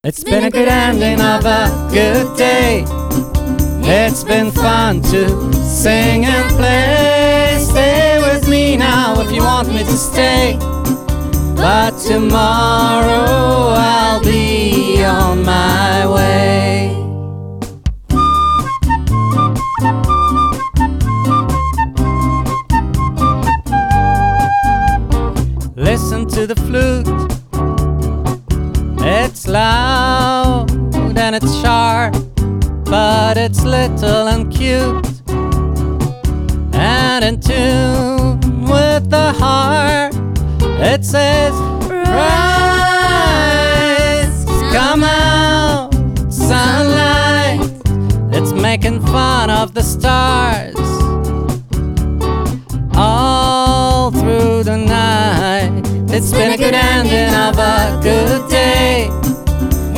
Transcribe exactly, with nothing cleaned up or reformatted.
It's been a good ending of a good day. It's been fun to sing and play. Stay with me now if you want me to stay. But tomorrow I'll be on my way. Listen to the flute. It's loud and it's sharp, but it's little and cute, and in tune with the heart. It says, rise, come out, sunlight. It's making fun of the stars all through the night. It's been a good ending of a good day.